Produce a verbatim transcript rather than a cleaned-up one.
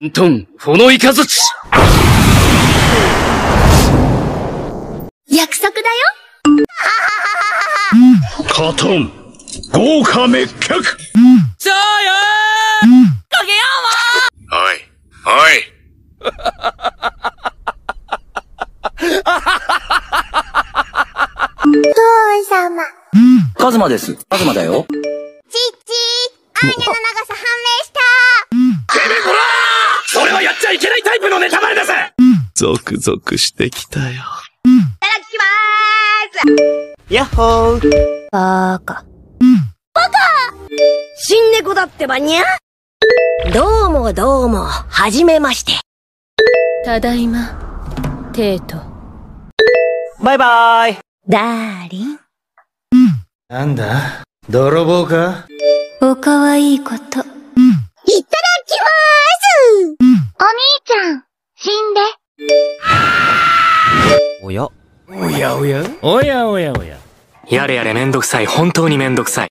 トン、フォノイカズチ。 約束だよ。 カトン、豪華滅却。 そうよー。かけようも。 おい、おい。 父様。 カズマです。カズマだよ。 ちっちー、アーニャの長さ判明した。 てめえこらー、それはやっちゃいけないタイプのネタバレです。ゾクゾクしてきたよ。 いただきまーす。 ヤッホー。 バーカ。バカ新猫だってばにゃ。どうもどうも、はじめまして。 ただいま、テート。 バイバイ。 ダーリン。 なんだ泥棒か？ おかわいいこと。 いただきまーす。お兄ちゃん、死んで。 おや。 おやおやおやおやおや。 やれやれめんどくさい、本当にめんどくさい。